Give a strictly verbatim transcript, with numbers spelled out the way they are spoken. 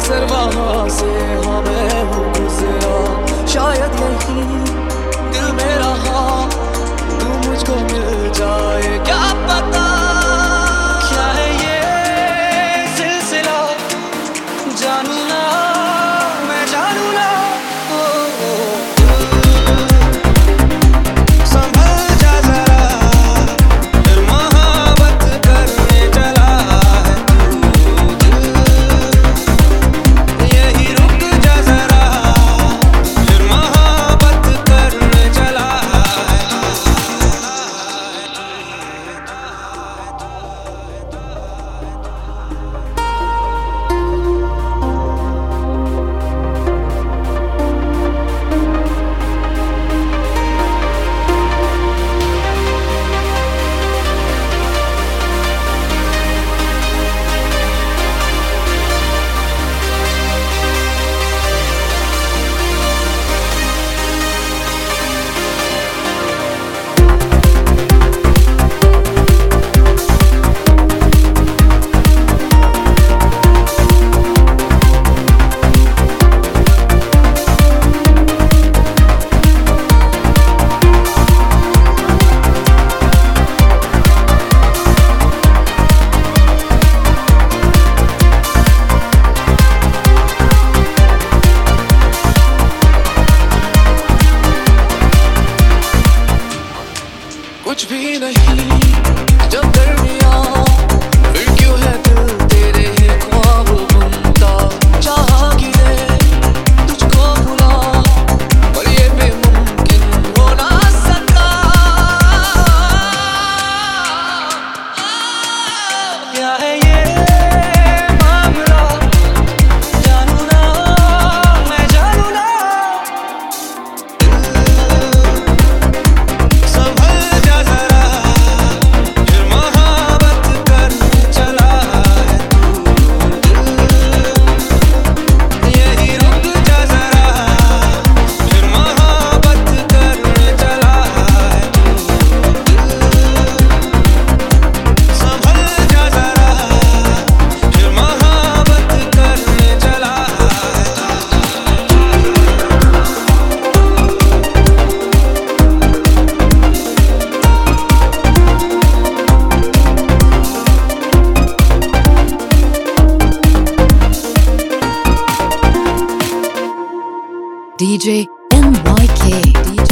अक्सर वहां से हमें हूँ गुजरा, शायद यही दिल में रहा तू मुझको मिल जाए, क्या पता क्या है ये सिलसिला, जानू ना मैं जानू ना। ओ, ओ, संभल जा जरा, फिर मोहब्बत करने चला है तू, यही रुक जा जरा, फिर मोहब्बत करने चला है। कुछ भी नहीं जब दरमियां, फिर क्यों है दिल तेरे ही ख्वाब बुनता, चाहा कि ने तुझको भुला पर ये बेमुमकिन हो ना सका, क्या है ये मामला, जानू ना मैं जानू ना। संभल जा जरा, फिर मोहब्बत करने चला है तू, यही रुक जा जरा, फिर मोहब्बत करने चला है तू, संभल जा जरा, फिर मोहब्बत करने चला है। D J N Y K.